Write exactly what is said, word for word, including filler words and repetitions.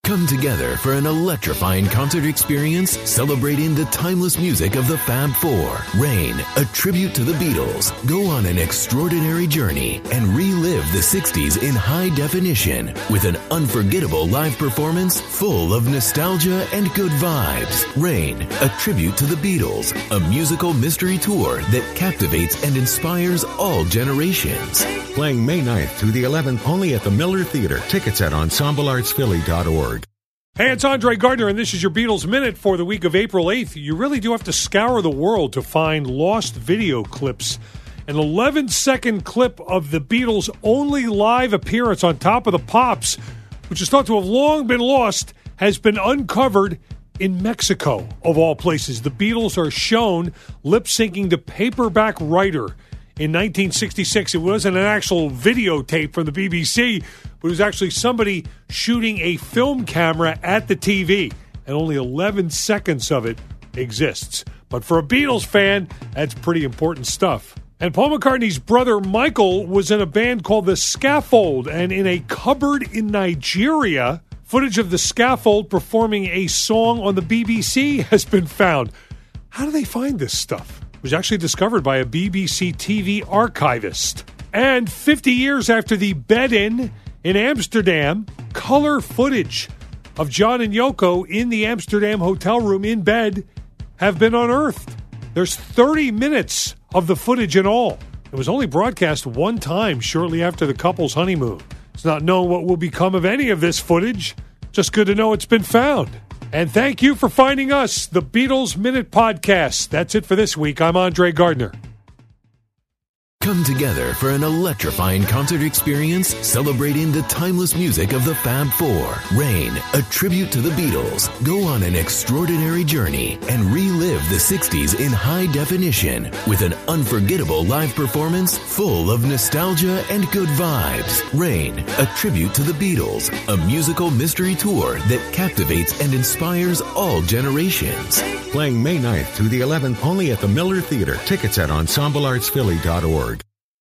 Come together for an electrifying concert experience celebrating the timeless music of the Fab Four. Rain, a tribute to the Beatles. Go on an extraordinary journey and relive the sixties in high definition with an unforgettable live performance full of nostalgia and good vibes. Rain, a tribute to the Beatles. A musical mystery tour that captivates and inspires all generations. Playing May ninth through the eleventh only at the Miller Theater. Tickets at ensemble arts philly dot org. Hey, it's Andre Gardner, and this is your Beatles Minute for the week of April eighth. You really do have to scour the world to find lost video clips. An eleven-second clip of the Beatles' only live appearance on Top of the Pops, which is thought to have long been lost, has been uncovered in Mexico, of all places. The Beatles are shown lip-syncing to Paperback Writer in nineteen sixty-six. It wasn't an actual videotape from the B B C, but it was actually somebody shooting a film camera at the T V, and only eleven seconds of it exists. But for a Beatles fan, that's pretty important stuff. And Paul McCartney's brother Michael was in a band called The Scaffold, and in a cupboard in Nigeria, footage of The Scaffold performing a song on the B B C has been found. How do they find this stuff? It was actually discovered by a B B C T V archivist. And fifty years after the bed-in in Amsterdam, color footage of John and Yoko in the Amsterdam hotel room in bed have been unearthed. There's thirty minutes of the footage in all. It was only broadcast one time shortly after the couple's honeymoon. It's not known what will become of any of this footage. Just good to know it's been found. And thank you for finding us, the Beatles Minute Podcast. That's it for this week. I'm Andre Gardner. Come together for an electrifying concert experience celebrating the timeless music of the Fab Four. Rain, a tribute to the Beatles. Go on an extraordinary journey and relive the sixties in high definition with an unforgettable live performance full of nostalgia and good vibes. Rain, a tribute to the Beatles. A musical mystery tour that captivates and inspires all generations. Playing May ninth through the eleventh only at the Miller Theater. Tickets at ensemble arts philly dot org.